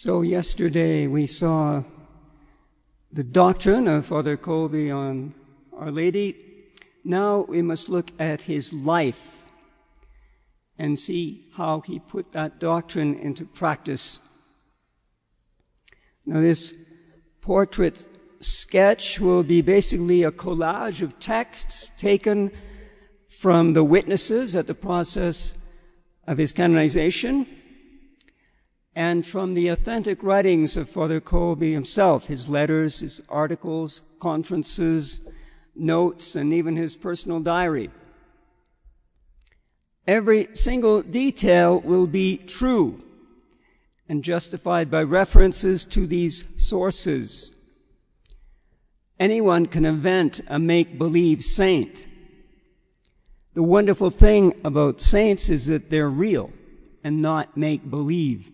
So yesterday we saw the doctrine of Father Kolbe on Our Lady. Now we must look at his life and see how he put that doctrine into practice. Now this portrait sketch will be basically a collage of texts taken from the witnesses at the process of his canonization and from the authentic writings of Father Kolbe himself, his letters, his articles, conferences, notes, and even his personal diary. Every single detail will be true and justified by references to these sources. Anyone can invent a make-believe saint. The wonderful thing about saints is that they're real and not make-believe.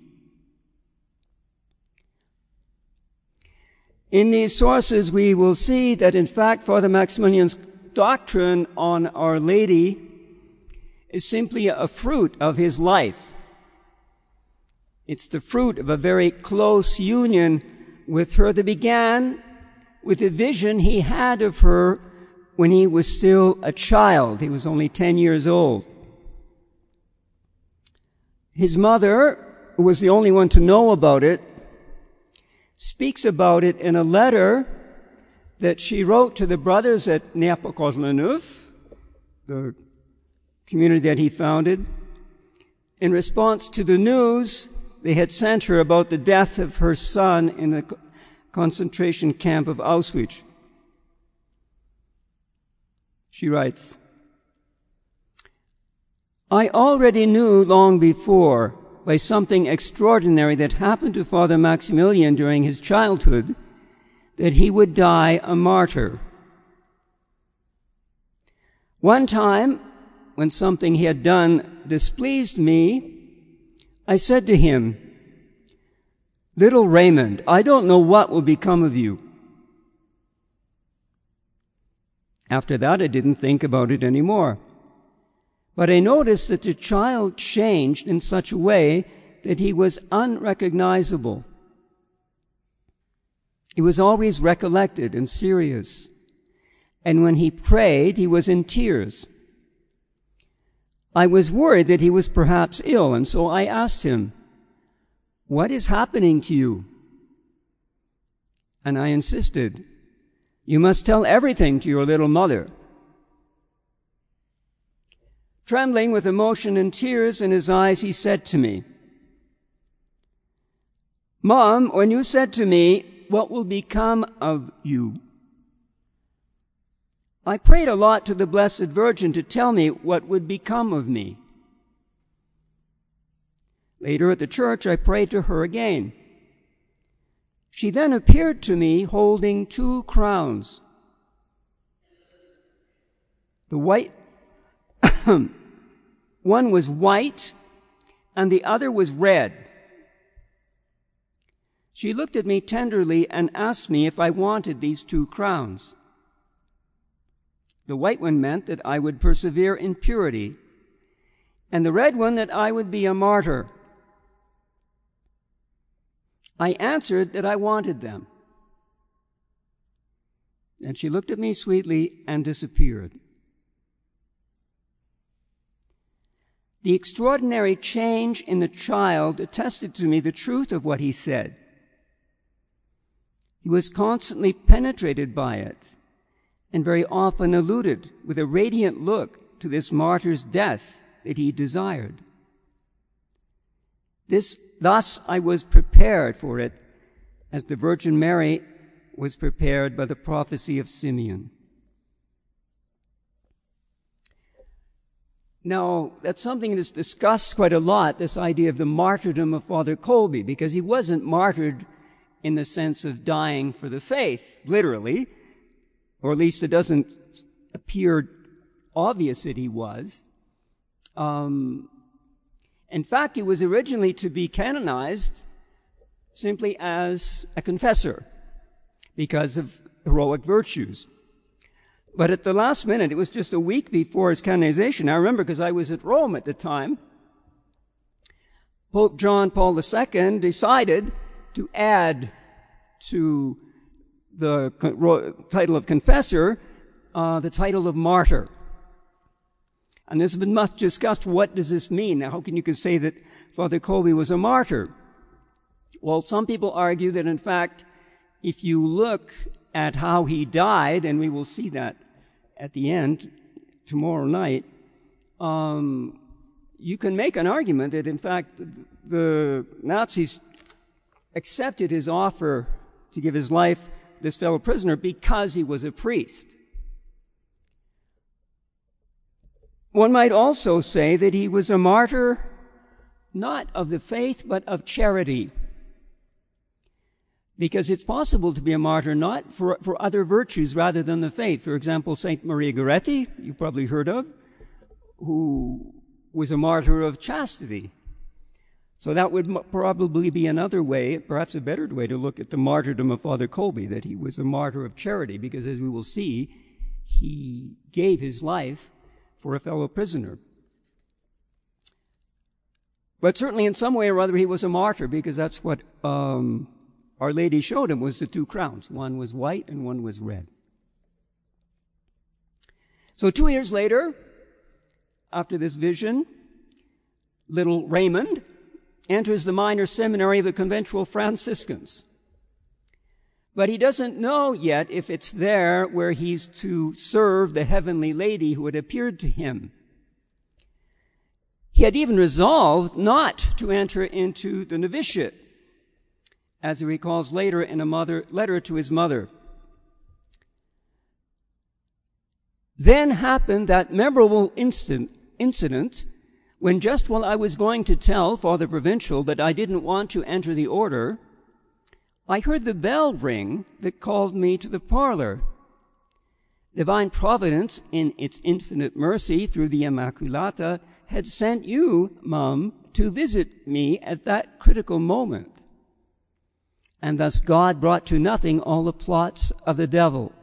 In these sources, we will see that, in fact, Father Maximilian's doctrine on Our Lady is simply a fruit of his life. It's the fruit of a very close union with her that began with a vision he had of her when he was still a child. He was only 10 years old. His mother, who was the only one to know about it, speaks about it in a letter that she wrote to the brothers at Néapocos-le-Neuf, the community that he founded, in response to the news they had sent her about the death of her son in the concentration camp of Auschwitz. She writes, "I already knew long before, by something extraordinary that happened to Father Maximilian during his childhood, that he would die a martyr. One time, when something he had done displeased me, I said to him, 'Little Raymond, I don't know what will become of you.' After that, I didn't think about it anymore. But I noticed that the child changed in such a way that he was unrecognizable. He was always recollected and serious. And when he prayed, he was in tears. I was worried that he was perhaps ill, and so I asked him, 'What is happening to you?' And I insisted, 'You must tell everything to your little mother.' Trembling with emotion and tears in his eyes, he said to me, 'Mom, when you said to me, what will become of you? I prayed a lot to the Blessed Virgin to tell me what would become of me. Later at the church, I prayed to her again. She then appeared to me holding 2 crowns. The white one was white and the other was red. She looked at me tenderly and asked me if I wanted these 2 crowns. The white one meant that I would persevere in purity, and the red one that I would be a martyr. I answered that I wanted them. And she looked at me sweetly and disappeared. The extraordinary change in the child attested to me the truth of what he said. He was constantly penetrated by it, and very often alluded with a radiant look to this martyr's death that he desired. Thus I was prepared for it, as the Virgin Mary was prepared by the prophecy of Simeon." Now, that's something that's discussed quite a lot, this idea of the martyrdom of Father Kolbe, because he wasn't martyred in the sense of dying for the faith, literally, or at least it doesn't appear obvious that he was. In fact, he was originally to be canonized simply as a confessor because of heroic virtues. But at the last minute, it was just a week before his canonization. I remember because I was at Rome at the time. Pope John Paul II decided to add to the title of confessor the title of martyr. And this has been much discussed. What does this mean? Now, how can you say that Father Kolbe was a martyr? Well, some people argue that, in fact, if you look at how he died, and we will see that at the end tomorrow night, you can make an argument that, in fact, the Nazis accepted his offer to give his life to this fellow prisoner because he was a priest. One might also say that he was a martyr not of the faith, but of charity. Because it's possible to be a martyr not for other virtues rather than the faith. For example, Saint Maria Goretti, you've probably heard of, who was a martyr of chastity. So that would probably be another way, perhaps a better way to look at the martyrdom of Father Kolbe, that he was a martyr of charity, because as we will see, he gave his life for a fellow prisoner. But certainly in some way or other he was a martyr, because that's what Our Lady showed him, was the two crowns. One was white and one was red. So 2 years later, after this vision, little Raymond enters the minor seminary of the conventual Franciscans. But he doesn't know yet if it's there where he's to serve the heavenly lady who had appeared to him. He had even resolved not to enter into the novitiate, as he recalls later in a letter to his mother. Then happened that memorable incident when, just while I was going to tell Father Provincial that I didn't want to enter the order, I heard the bell ring that called me to the parlor. Divine Providence, in its infinite mercy through the Immaculata, had sent you, Mum, to visit me at that critical moment. And thus God brought to nothing all the plots of the devil.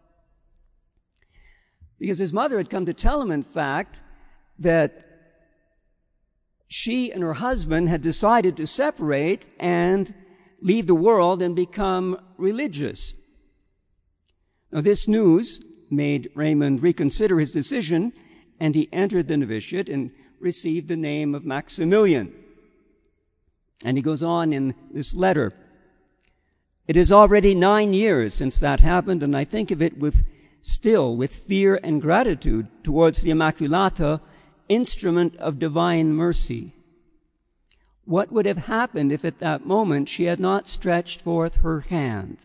Because his mother had come to tell him, in fact, that she and her husband had decided to separate and leave the world and become religious. Now, this news made Raymond reconsider his decision, and he entered the novitiate and received the name of Maximilian. And he goes on in this letter. It is already 9 years since that happened, and I think of it with fear and gratitude towards the Immaculata, instrument of divine mercy. What would have happened if at that moment she had not stretched forth her hand?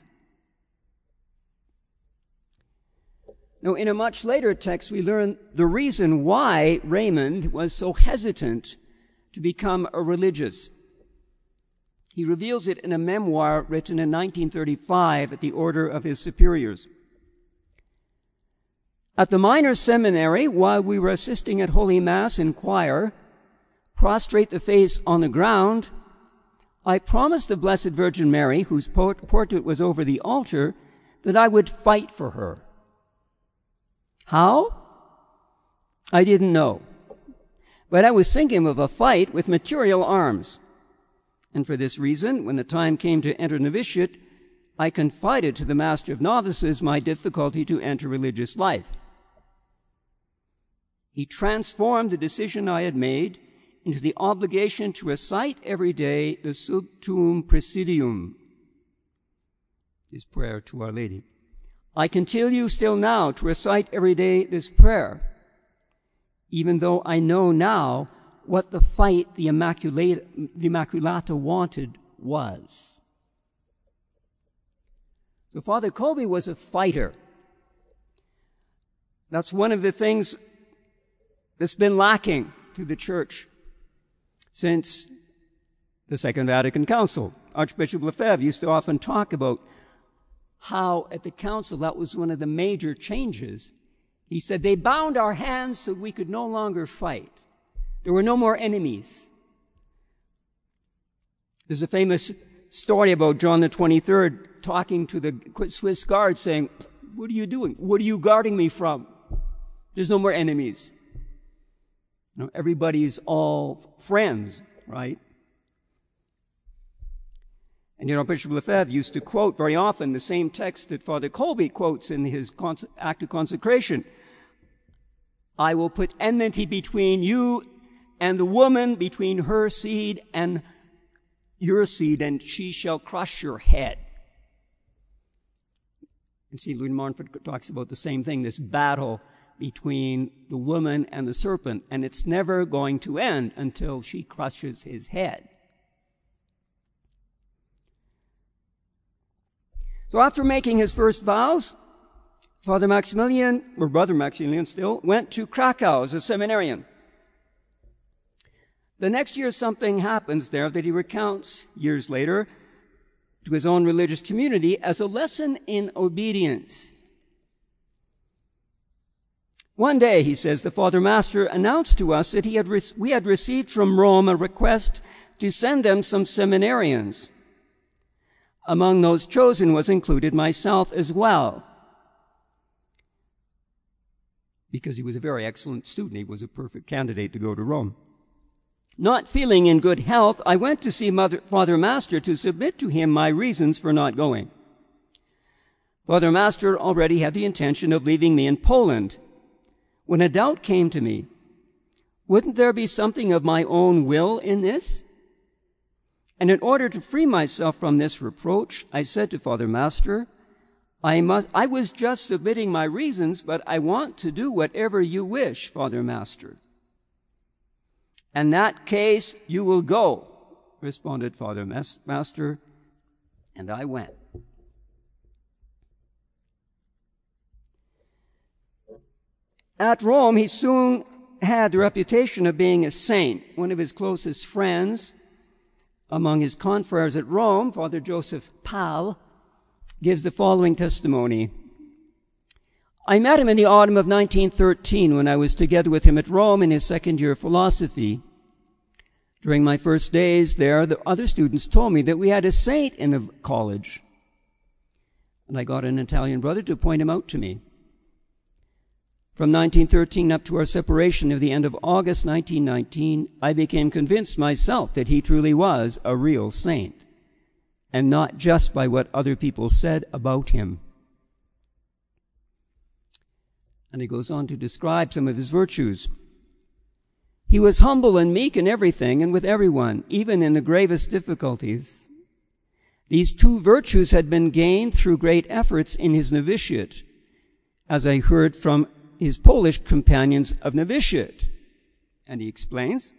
Now, in a much later text, we learn the reason why Raymond was so hesitant to become a religious. He reveals it in a memoir written in 1935 at the order of his superiors. At the minor seminary, while we were assisting at Holy Mass in choir, prostrate the face on the ground, I promised the Blessed Virgin Mary, whose portrait was over the altar, that I would fight for her. How? I didn't know. But I was thinking of a fight with material arms. And for this reason, when the time came to enter novitiate, I confided to the Master of Novices my difficulty to enter religious life. He transformed the decision I had made into the obligation to recite every day the Sub Tuum Presidium, his prayer to Our Lady. I continue still now to recite every day this prayer, even though I know now what the fight the Immaculata wanted was. So Father Kolbe was a fighter. That's one of the things that's been lacking to the Church since the Second Vatican Council. Archbishop Lefebvre used to often talk about how at the council that was one of the major changes. He said, they bound our hands so we could no longer fight. There were no more enemies. There's a famous story about John the 23rd talking to the Swiss guard saying, what are you doing? What are you guarding me from? There's no more enemies. You know, everybody's all friends, right? And Bishop Lefebvre used to quote very often the same text that Father Colby quotes in his act of consecration. I will put enmity between you and the woman, between her seed and your seed, and she shall crush your head. And St. Louis de Montfort talks about the same thing, this battle between the woman and the serpent, and it's never going to end until she crushes his head. So after making his first vows, Father Maximilian, or Brother Maximilian still, went to Krakow as a seminarian. The next year something happens there that he recounts years later to his own religious community as a lesson in obedience. One day, he says, the Father Master announced to us that we had received from Rome a request to send them some seminarians. Among those chosen was included myself as well. Because he was a very excellent student, he was a perfect candidate to go to Rome. Not feeling in good health, I went to see Father Master to submit to him my reasons for not going. Father Master already had the intention of leaving me in Poland. When a doubt came to me, wouldn't there be something of my own will in this? And in order to free myself from this reproach, I said to Father Master, I was just submitting my reasons, but I want to do whatever you wish, Father Master. In that case, you will go, responded Father Master, and I went. At Rome, he soon had the reputation of being a saint. One of his closest friends among his confreres at Rome, Father Joseph Pal, gives the following testimony. I met him in the autumn of 1913 when I was together with him at Rome in his second year of philosophy. During my first days there, the other students told me that we had a saint in the college. And I got an Italian brother to point him out to me. From 1913 up to our separation of the end of August 1919, I became convinced myself that he truly was a real saint, and not just by what other people said about him. And he goes on to describe some of his virtues. He was humble and meek in everything and with everyone, even in the gravest difficulties. These two virtues had been gained through great efforts in his novitiate, as I heard from his Polish companions of novitiate. And he explains,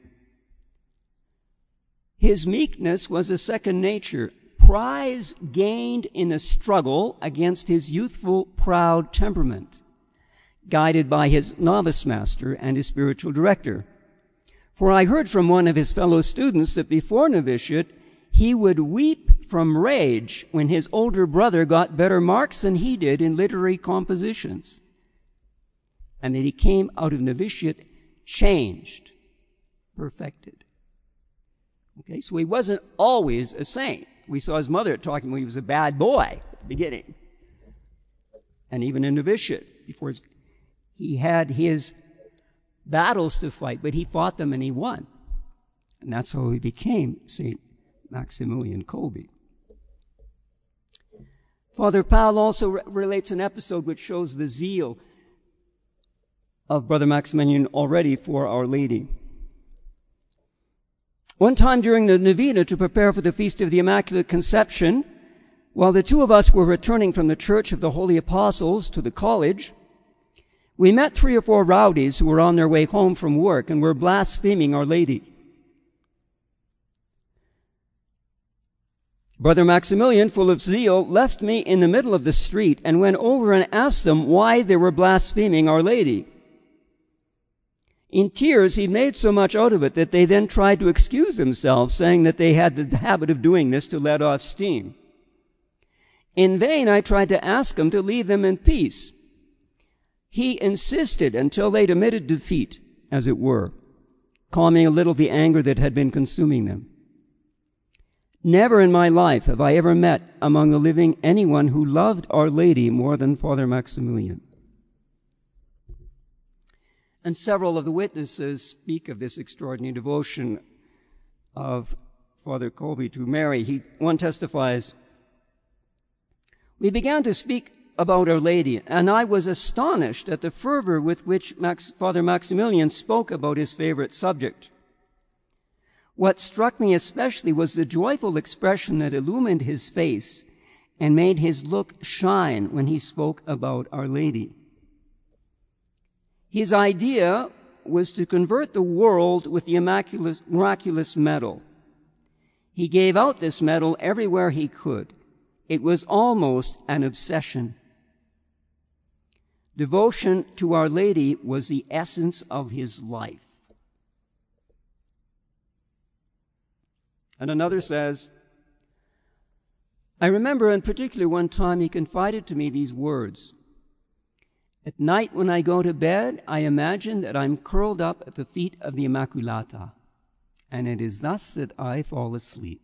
his meekness was a second nature, prize gained in a struggle against his youthful, proud temperament, guided by his novice master and his spiritual director. For I heard from one of his fellow students that before novitiate, he would weep from rage when his older brother got better marks than he did in literary compositions, and that he came out of novitiate changed, perfected. Okay, so he wasn't always a saint. We saw his mother talking when he was a bad boy at the beginning. And even in novitiate, he had his battles to fight, but he fought them and he won. And that's how he became St. Maximilian Kolbe. Father Pal also relates an episode which shows the zeal of Brother Maximilian already for Our Lady. One time during the novena to prepare for the Feast of the Immaculate Conception, while the two of us were returning from the Church of the Holy Apostles to the college, we met 3 or 4 rowdies who were on their way home from work and were blaspheming Our Lady. Brother Maximilian, full of zeal, left me in the middle of the street and went over and asked them why they were blaspheming Our Lady. In tears, he made so much out of it that they then tried to excuse themselves, saying that they had the habit of doing this to let off steam. In vain, I tried to ask him to leave them in peace. He insisted until they'd admitted defeat, as it were, calming a little the anger that had been consuming them. Never in my life have I ever met among the living anyone who loved Our Lady more than Father Maximilian. And several of the witnesses speak of this extraordinary devotion of Father Kolbe to Mary. One testifies, "We began to speak about Our Lady, and I was astonished at the fervor with which Father Maximilian spoke about his favorite subject. What struck me especially was the joyful expression that illumined his face and made his look shine when he spoke about Our Lady. His idea was to convert the world with the miraculous medal. He gave out this medal everywhere he could. It was almost an obsession. Devotion to Our Lady was the essence of his life." And another says, "I remember in particular one time he confided to me these words. At night when I go to bed, I imagine that I'm curled up at the feet of the Immaculata, and it is thus that I fall asleep."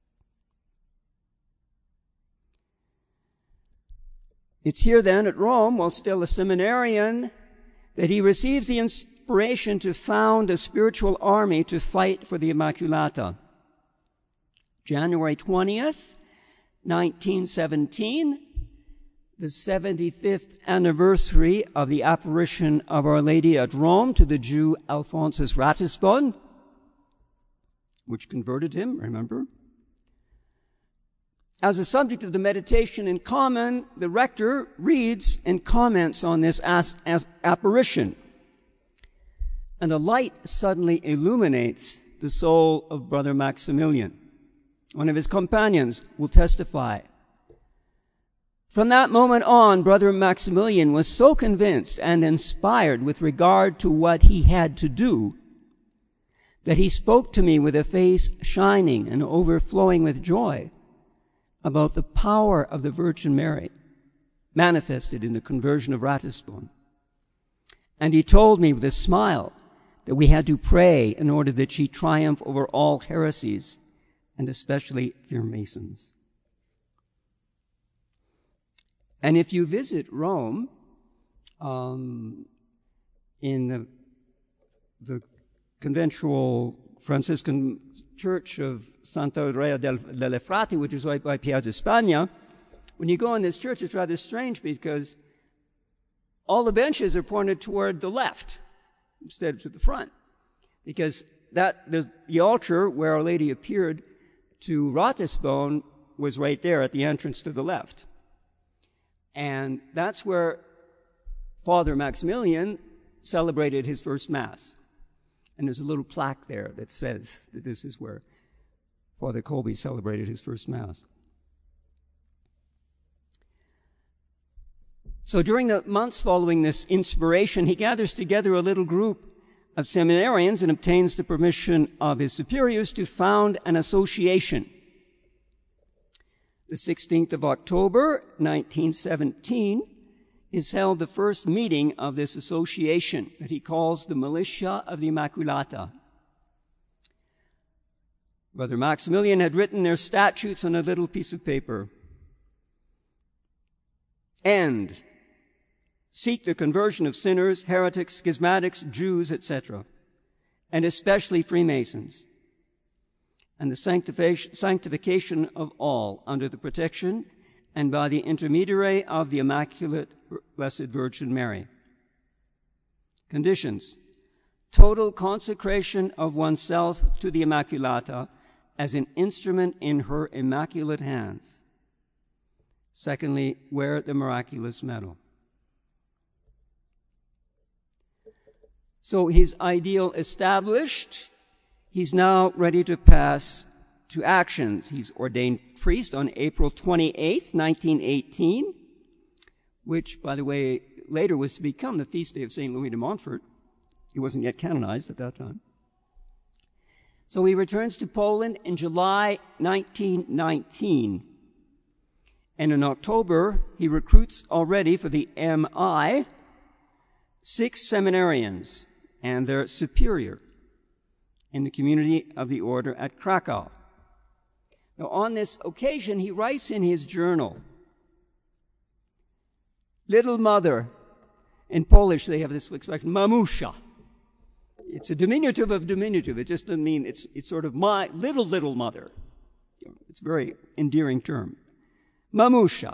It's here then at Rome, while still a seminarian, that he receives the inspiration to found a spiritual army to fight for the Immaculata. January 20th, 1917, the 75th anniversary of the apparition of Our Lady at Rome to the Jew Alphonsus Ratisbon, which converted him, remember? As a subject of the meditation in common, the rector reads and comments on this apparition, and a light suddenly illuminates the soul of Brother Maximilian. One of his companions will testify. From that moment on, Brother Maximilian was so convinced and inspired with regard to what he had to do that he spoke to me with a face shining and overflowing with joy about the power of the Virgin Mary manifested in the conversion of Ratisbon. And he told me with a smile that we had to pray in order that she triumph over all heresies, and especially Freemasons. And if you visit Rome, in the conventual Franciscan Church of Santa Andrea delle Frati, which is right by Piazza Spagna, when you go in this church, it's rather strange because all the benches are pointed toward the left instead of to the front, because the altar where Our Lady appeared to Ratisbon was right there at the entrance to the left. And that's where Father Maximilian celebrated his first Mass. And there's a little plaque there that says that this is where Father Kolbe celebrated his first Mass. So during the months following this inspiration, he gathers together a little group of seminarians and obtains the permission of his superiors to found an association. The 16th of October, 1917, is held the first meeting of this association that he calls the Militia of the Immaculata. Brother Maximilian had written their statutes on a little piece of paper. And seek the conversion of sinners, heretics, schismatics, Jews, etc., and especially Freemasons, and the sanctification of all under the protection and by the intermediary of the Immaculate Blessed Virgin Mary. Conditions: total consecration of oneself to the Immaculata as an instrument in her immaculate hands. Secondly, wear the miraculous medal. So his ideal established, he's now ready to pass to actions. He's ordained priest on April 28th, 1918, which, by the way, later was to become the feast day of St. Louis de Montfort. He wasn't yet canonized at that time. So he returns to Poland in July 1919. And in October, he recruits already for the MI 6 seminarians and their superior in the community of the order at Krakow. Now, on this occasion, he writes in his journal, "Little mother," in Polish they have this expression, mamusha. It's a diminutive of diminutive. It just doesn't mean it's sort of my little mother. It's a very endearing term. Mamusha.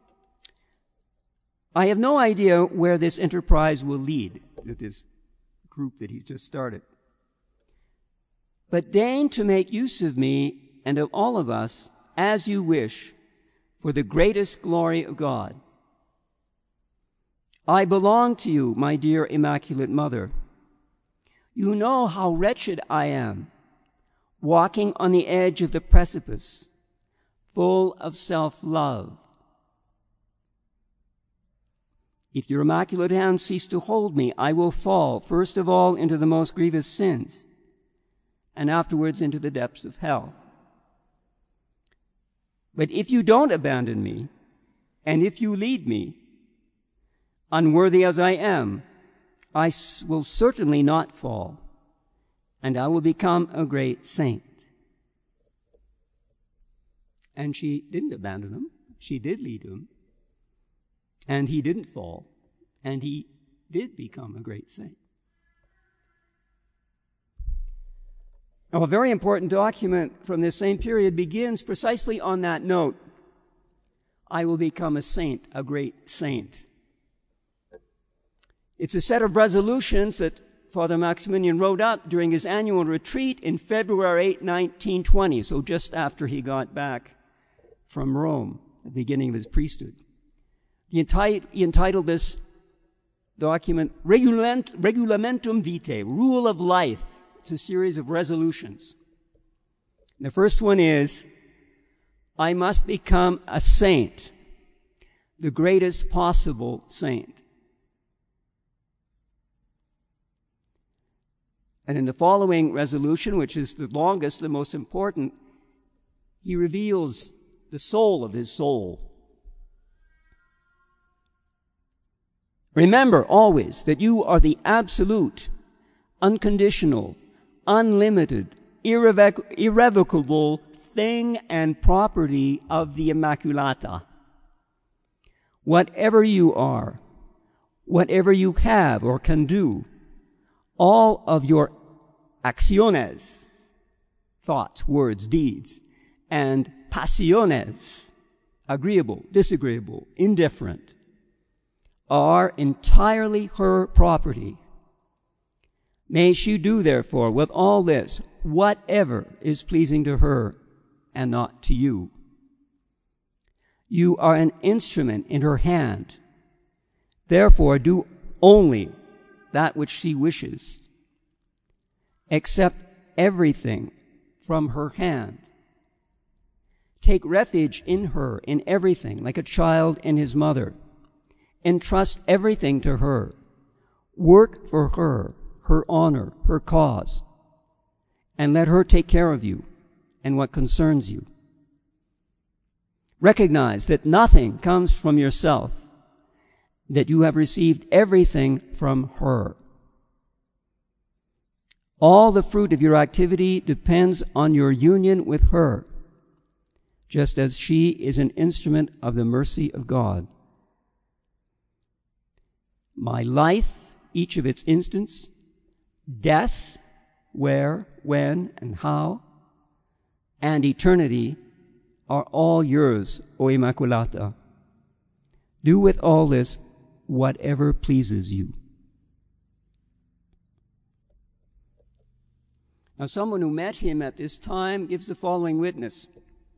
I have no idea where this enterprise will lead, with this group that he's just started. But deign to make use of me and of all of us as you wish for the greatest glory of God. I belong to you, my dear Immaculate Mother. You know how wretched I am, walking on the edge of the precipice, full of self-love. If your immaculate hand cease to hold me, I will fall, first of all, into the most grievous sins, and afterwards into the depths of hell. But if you don't abandon me, and if you lead me, unworthy as I am, I will certainly not fall, and I will become a great saint. And she didn't abandon him. She did lead him. And he didn't fall. And he did become a great saint. Now, a very important document from this same period begins precisely on that note. I will become a saint, a great saint. It's a set of resolutions that Father Maximilian wrote up during his annual retreat in February 1920, so just after he got back from Rome, at the beginning of his priesthood. He entitled this document Regulamentum Vitae, Rule of Life. It's a series of resolutions. And the first one is, I must become a saint, the greatest possible saint. And in the following resolution, which is the longest, the most important, he reveals the soul of his soul. Remember always that you are the absolute, unconditional, unlimited, irrevocable thing and property of the Immaculata. Whatever you are, whatever you have or can do, all of your acciones, thoughts, words, deeds, and pasiones, agreeable, disagreeable, indifferent, are entirely her property. May she do, therefore, with all this, whatever is pleasing to her and not to you. You are an instrument in her hand. Therefore, do only that which she wishes. Accept everything from her hand. Take refuge in her, in everything, like a child in his mother. Entrust everything to her. Work for her, her honor, her cause, and let her take care of you and what concerns you. Recognize that nothing comes from yourself, that you have received everything from her. All the fruit of your activity depends on your union with her, just as she is an instrument of the mercy of God. My life, each of its instants, death, where, when, and how, and eternity are all yours, O Immaculata. Do with all this whatever pleases you. Now, someone who met him at this time gives the following witness.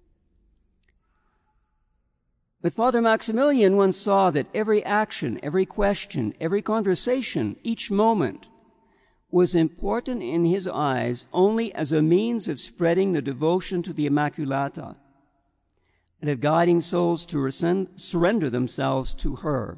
But Father Maximilian once saw that every action, every question, every conversation, each moment was important in his eyes only as a means of spreading the devotion to the Immaculata and of guiding souls to surrender themselves to her.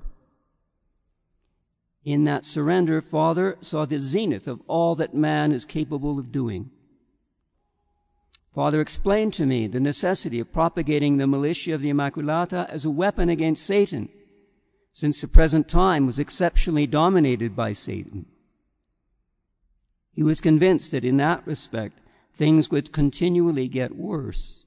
In that surrender, Father saw the zenith of all that man is capable of doing. Father explained to me the necessity of propagating the militia of the Immaculata as a weapon against Satan, since the present time was exceptionally dominated by Satan. He was convinced that in that respect, things would continually get worse.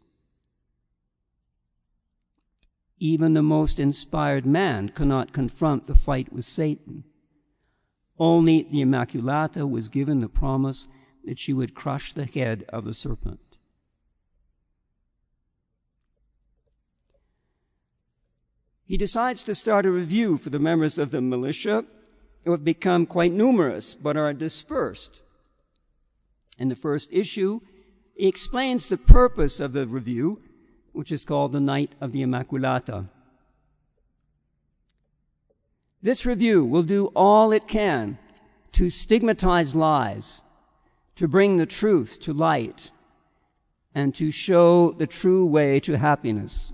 Even the most inspired man cannot confront the fight with Satan. Only the Immaculata was given the promise that she would crush the head of the serpent. He decides to start a review for the members of the militia, who have become quite numerous but are dispersed. In the first issue, he explains the purpose of the review, which is called the Night of the Immaculata. This review will do all it can to stigmatize lies, to bring the truth to light, and to show the true way to happiness.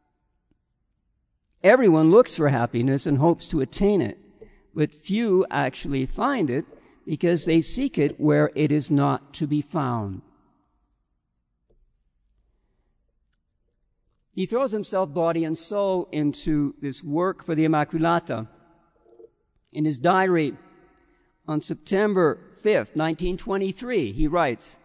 Everyone looks for happiness and hopes to attain it, but few actually find it because they seek it where it is not to be found. He throws himself body and soul into this work for the Immaculata. In his diary on September 5th, 1923, he writes,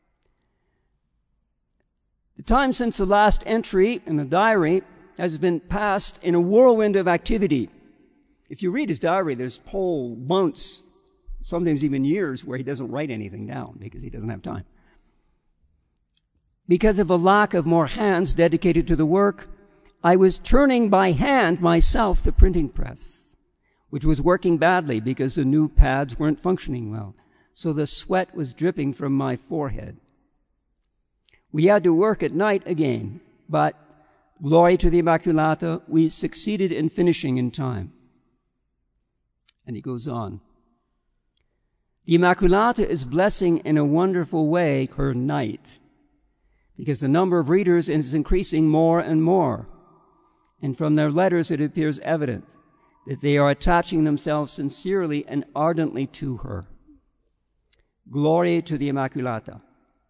"The time since the last entry in the diary has been passed in a whirlwind of activity." If you read his diary, there's whole months, sometimes even years, where he doesn't write anything down because he doesn't have time. Because of a lack of more hands dedicated to the work, I was turning by hand myself the printing press, which was working badly because the new pads weren't functioning well, so the sweat was dripping from my forehead. We had to work at night again, but glory to the Immaculata, we succeeded in finishing in time. And he goes on. The Immaculata is blessing in a wonderful way her night, because the number of readers is increasing more and more. And from their letters it appears evident that they are attaching themselves sincerely and ardently to her. Glory to the Immaculata.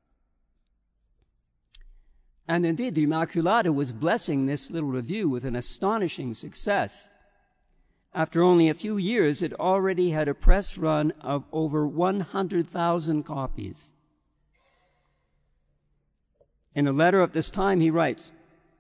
And indeed, the Immaculata was blessing this little review with an astonishing success. After only a few years, it already had a press run of over 100,000 copies. In a letter of this time, he writes,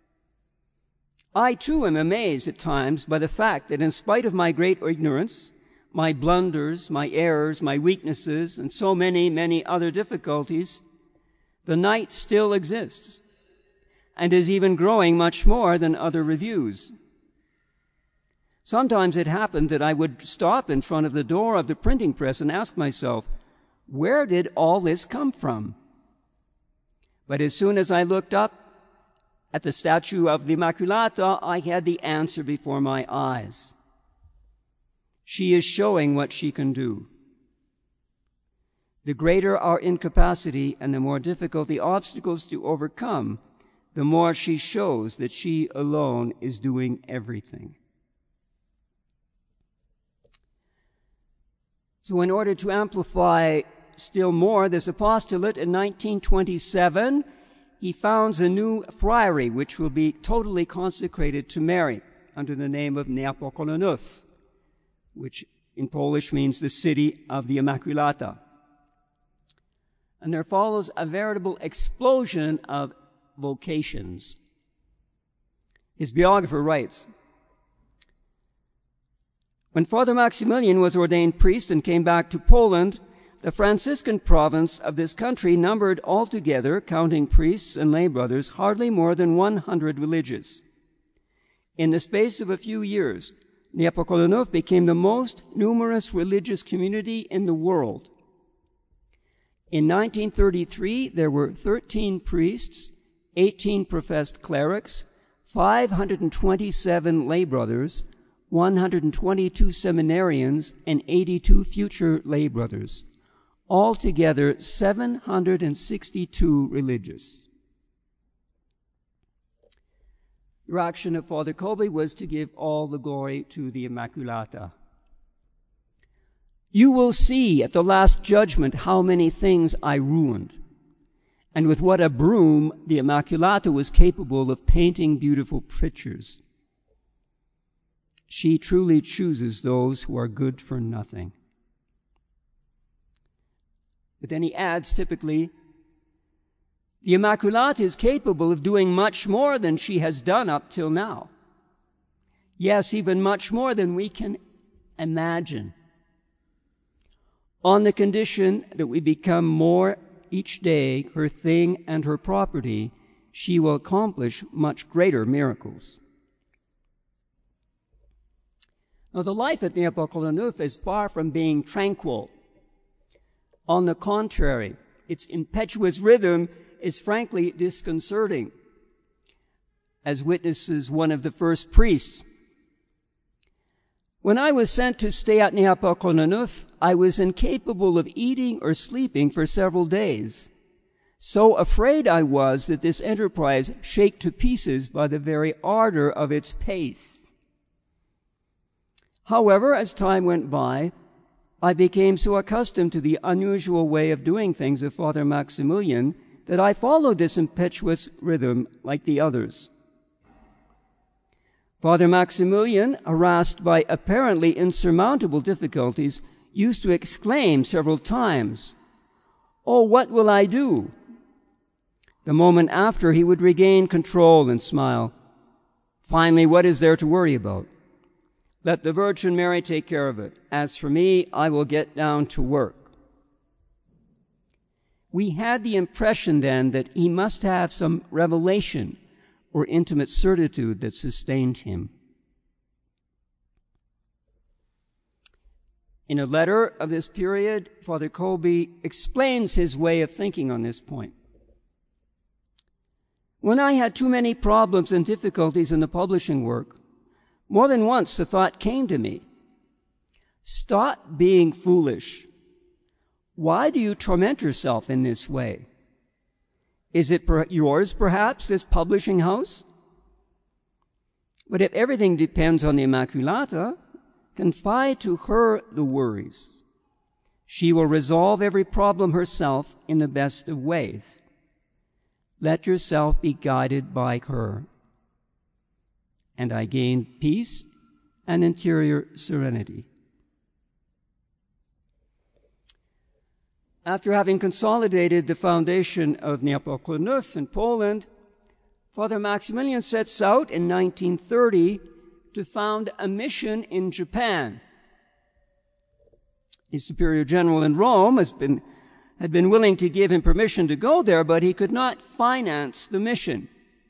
"I too am amazed at times by the fact that in spite of my great ignorance, my blunders, my errors, my weaknesses, and so many, many other difficulties, the Night still exists and is even growing much more than other reviews. Sometimes it happened that I would stop in front of the door of the printing press and ask myself, where did all this come from? But as soon as I looked up at the statue of the Immaculata, I had the answer before my eyes. She is showing what she can do. The greater our incapacity and the more difficult the obstacles to overcome, the more she shows that she alone is doing everything." So in order to amplify still more this apostolate, in 1927, he founds a new friary which will be totally consecrated to Mary under the name of Neapokolanów, which in Polish means the city of the Immaculata. And there follows a veritable explosion of vocations. His biographer writes, "When Father Maximilian was ordained priest and came back to Poland, the Franciscan province of this country numbered altogether, counting priests and lay brothers, hardly more than 100 religious. In the space of a few years, Neapokolanów became the most numerous religious community in the world. In 1933, there were 13 priests, 18 professed clerics, 527 lay brothers, 122 seminarians, and 82 future lay brothers. Altogether, 762 religious." The reaction of Father Kolbe was to give all the glory to the Immaculata. "You will see at the last judgment how many things I ruined, and with what a broom the Immaculata was capable of painting beautiful pictures. She truly chooses those who are good for nothing." But then he adds, typically, "The Immaculata is capable of doing much more than she has done up till now. Yes, even much more than we can imagine. on the condition that we become more each day her thing and her property, she will accomplish much greater miracles. Now, the life at Nepomuceno is far from being tranquil. On the contrary, its impetuous rhythm is frankly disconcerting, as witnesses one of the first priests. When I was sent to stay at Nepomuceno, I was incapable of eating or sleeping for several days. So afraid I was that this enterprise shake to pieces by the very ardor of its pace. However, as time went by, I became so accustomed to the unusual way of doing things of Father Maximilian that I followed this impetuous rhythm like the others. Father Maximilian, harassed by apparently insurmountable difficulties, used to exclaim several times, "Oh, what will I do?" The moment after, he would regain control and smile. "Finally, what is there to worry about? Let the Virgin Mary take care of it. As for me, I will get down to work." We had the impression then that he must have some revelation or intimate certitude that sustained him. In a letter of this period, Father Kolbe explains his way of thinking on this point. When I had too many problems and difficulties in the publishing work, more than once the thought came to me, "Stop being foolish. Why do you torment yourself in this way? Is it yours, perhaps, this publishing house? But if everything depends on the Immaculata, confide to her the worries. She will resolve every problem herself in the best of ways. Let yourself be guided by her." And I gained peace and interior serenity. After having consolidated the foundation of Nepomuceno in Poland, Father Maximilian sets out in 1930 to found a mission in Japan. His Superior General in Rome had been willing to give him permission to go there, but he could not finance the mission.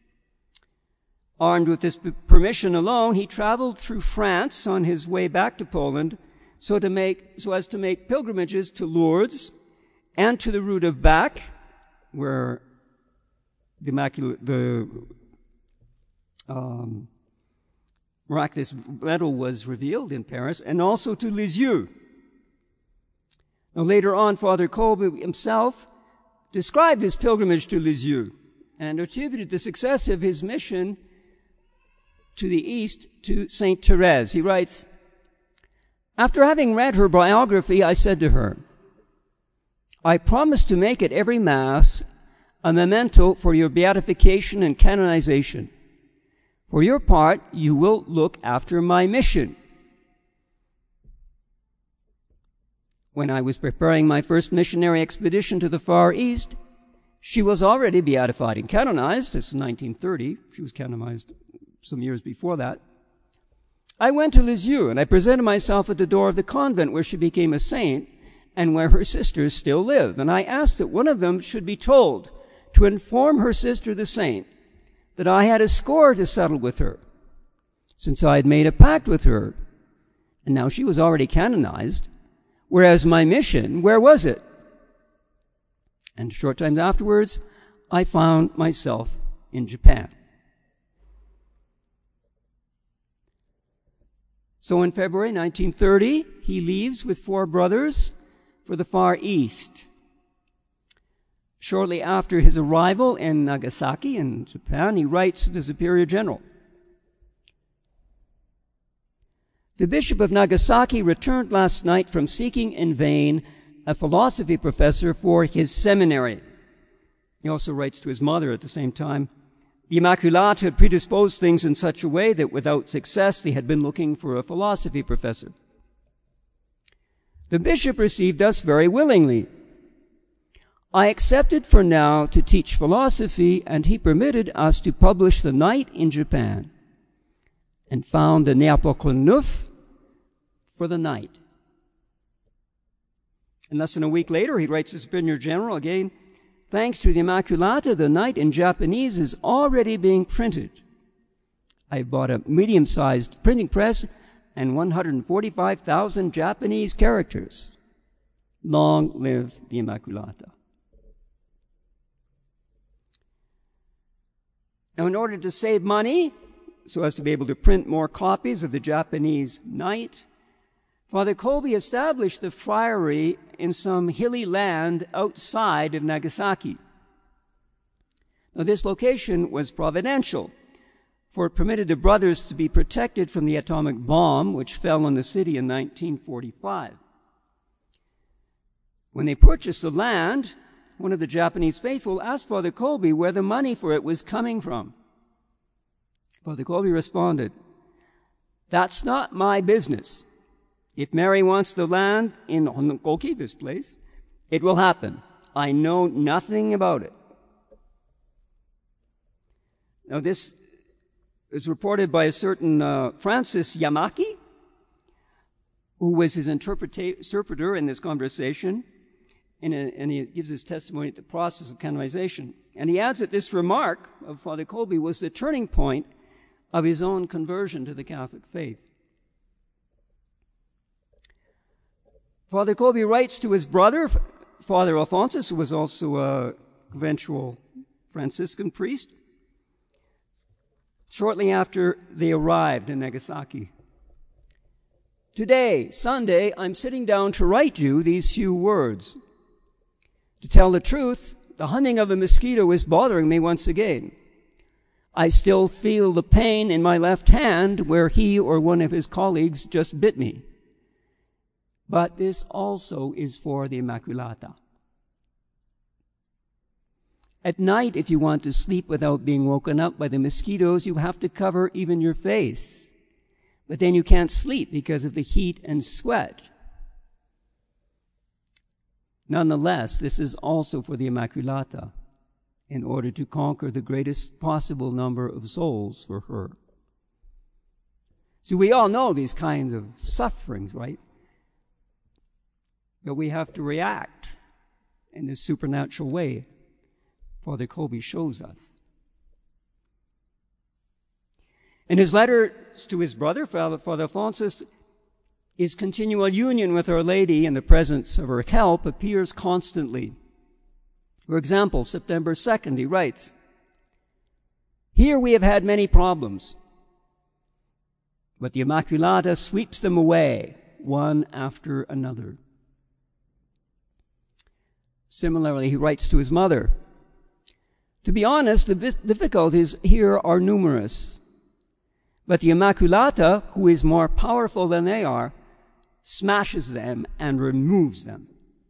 Armed with this permission alone, he traveled through France on his way back to Poland so as to make pilgrimages to Lourdes and to the route of Bac, where the miraculous medal was revealed in Paris, and also to Lisieux. Now, later on, Father Kolbe himself described his pilgrimage to Lisieux and attributed the success of his mission to the east to Saint Therese. He writes, "After having read her biography, I said to her, 'I promise to make at every Mass a memento for your beatification and canonization. For your part, you will look after my mission.' When I was preparing my first missionary expedition to the Far East, she was already beatified and canonized. It's 1930. She was canonized some years before that. I went to Lisieux, and I presented myself at the door of the convent where she became a saint and where her sisters still live. And I asked that one of them should be told to inform her sister, the saint, that I had a score to settle with her, since I had made a pact with her. And now she was already canonized, whereas my mission, where was it? And a short time afterwards, I found myself in Japan." So in February 1930, he leaves with 4 brothers for the Far East. Shortly after his arrival in Nagasaki in Japan, he writes to the Superior General, "The Bishop of Nagasaki returned last night from seeking in vain a philosophy professor for his seminary." He also writes to his mother at the same time, "The Immaculata had predisposed things in such a way that without success they had been looking for a philosophy professor. The bishop received us very willingly. I accepted for now to teach philosophy, and he permitted us to publish The Night in Japan, and found the Nepomuceno for the night." And less than a week later, he writes to the Superior General again, thanks to the Immaculata, the Night in Japanese is already being printed. I bought a medium-sized printing press and 145,000 Japanese characters. Long live the Immaculata. Now, in order to save money, so as to be able to print more copies of the Japanese Night, Father Kolbe established the friary in some hilly land outside of Nagasaki. Now, this location was providential, for it permitted the brothers to be protected from the atomic bomb which fell on the city in 1945. When they purchased the land, one of the Japanese faithful asked Father Kolbe where the money for it was coming from. Father Kolbe responded, "That's not my business. If Mary wants the land in Honnokoki, this place, it will happen. I know nothing about it." Now, this is reported by a certain Francis Yamaki, who was his interpreter in this conversation, and he gives his testimony at the process of canonization. And he adds that this remark of Father Kolbe was the turning point of his own conversion to the Catholic faith. Father Kolbe writes to his brother, Father Alphonsus, who was also a conventual Franciscan priest, shortly after they arrived in Nagasaki. "Today, Sunday, I'm sitting down to write you these few words. To tell the truth, the humming of a mosquito is bothering me once again. I still feel the pain in my left hand where he or one of his colleagues just bit me. But this also is for the Immaculata. At night, if you want to sleep without being woken up by the mosquitoes, you have to cover even your face. But then you can't sleep because of the heat and sweat. Nonetheless, this is also for the Immaculata, in order to conquer the greatest possible number of souls for her." So we all know these kinds of sufferings, right? But we have to react in this supernatural way. Father Kolbe shows us. In his letter to his brother, Father Alphonsus, his continual union with Our Lady and the presence of her help appears constantly. For example, September 2nd, he writes, "Here we have had many problems, but the Immaculata sweeps them away, one after another." Similarly, he writes to his mother, "To be honest, the difficulties here are numerous, but the Immaculata, who is more powerful than they are, smashes them and removes them."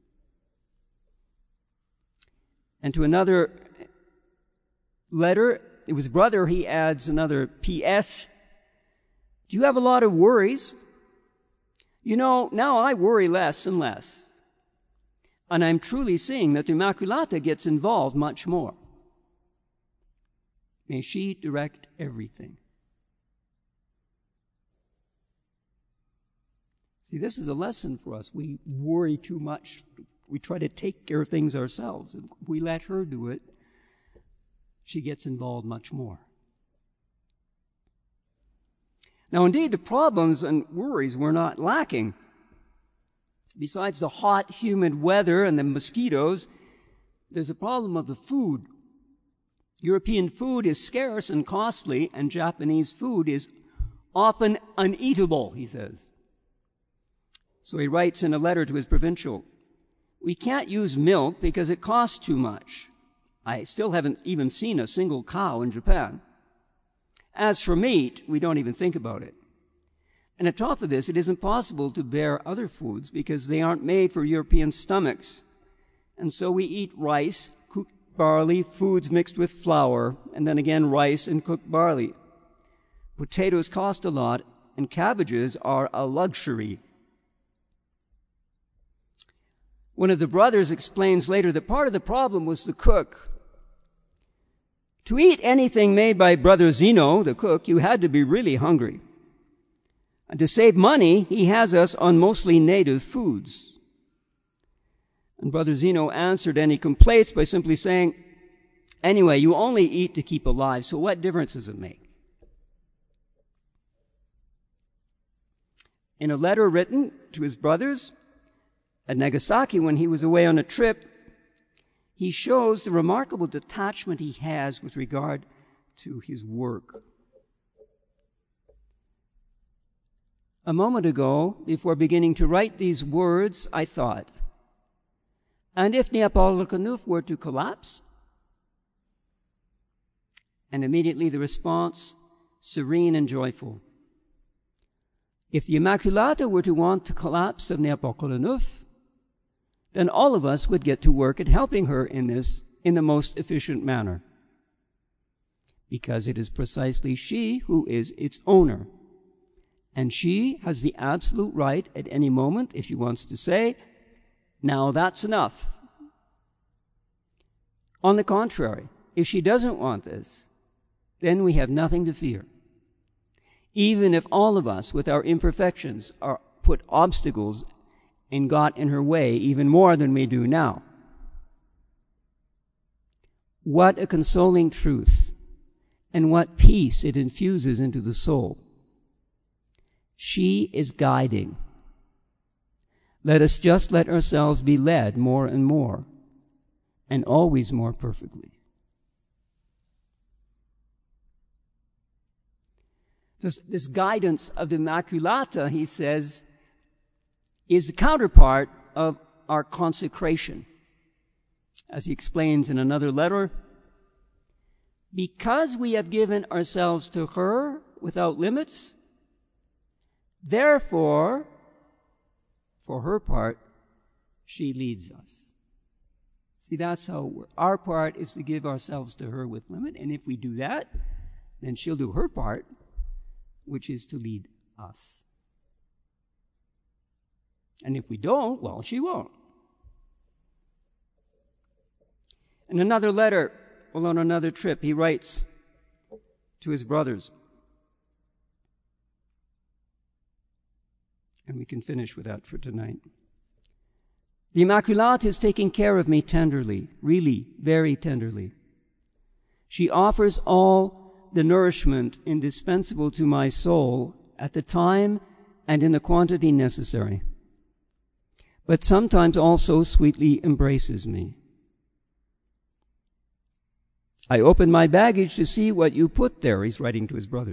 And to another letter, it was brother, he adds another P.S. "Do you have a lot of worries? You know, now I worry less and less. And I'm truly seeing that the Immaculata gets involved much more. May she direct everything." See, this is a lesson for us. We worry too much. We try to take care of things ourselves. If we let her do it, she gets involved much more. Now, indeed, the problems and worries were not lacking. Besides the hot, humid weather and the mosquitoes, there's a problem of the food. European food is scarce and costly, and Japanese food is often uneatable, he says. So he writes in a letter to his provincial, "We can't use milk because it costs too much. I still haven't even seen a single cow in Japan. As for meat, we don't even think about it. And on top of this, it isn't possible to bear other foods because they aren't made for European stomachs. And so we eat rice, cooked barley, foods mixed with flour, and then again rice and cooked barley. Potatoes cost a lot, and cabbages are a luxury." One of the brothers explains later that part of the problem was the cook. To eat anything made by Brother Zeno, the cook, you had to be really hungry. And to save money, he has us on mostly native foods. And Brother Zeno answered any complaints by simply saying, anyway, you only eat to keep alive, so what difference does it make? In a letter written to his brothers at Nagasaki when he was away on a trip, he shows the remarkable detachment he has with regard to his work. A moment ago, before beginning to write these words, I thought, and if Neapolokhanuf were to collapse? And immediately the response, serene and joyful. If the Immaculata were to want the collapse of Neapolokhanuf, then all of us would get to work at helping her in this in the most efficient manner. Because it is precisely she who is its owner. And she has the absolute right at any moment, if she wants to say, now that's enough. On the contrary, if she doesn't want this, then we have nothing to fear. Even if all of us, with our imperfections, are put obstacles and got in her way even more than we do now. What a consoling truth, and what peace it infuses into the soul. She is guiding. Let us just let ourselves be led more and more, and always more perfectly. This guidance of the Immaculata, he says, is the counterpart of our consecration. As he explains in another letter, because we have given ourselves to her without limits, therefore, for her part, she leads us. See, that's how our part is to give ourselves to her with limit, and if we do that, then she'll do her part, which is to lead us. And if we don't, well, she won't. In another letter, while on another trip, he writes to his brothers, and we can finish with that for tonight. The Immaculata is taking care of me tenderly, really, very tenderly. She offers all the nourishment indispensable to my soul at the time and in the quantity necessary, but sometimes also sweetly embraces me. I opened my baggage to see what you put there, he's writing to his brother.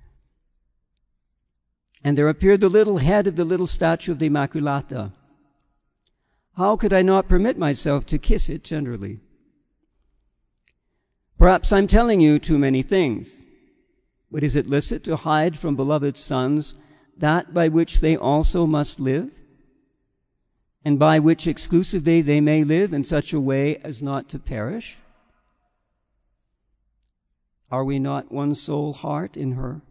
And there appeared the little head of the little statue of the Immaculata. How could I not permit myself to kiss it tenderly? Perhaps I'm telling you too many things, but is it licit to hide from beloved sons that by which they also must live, and by which exclusively they may live in such a way as not to perish? Are we not one sole heart in her?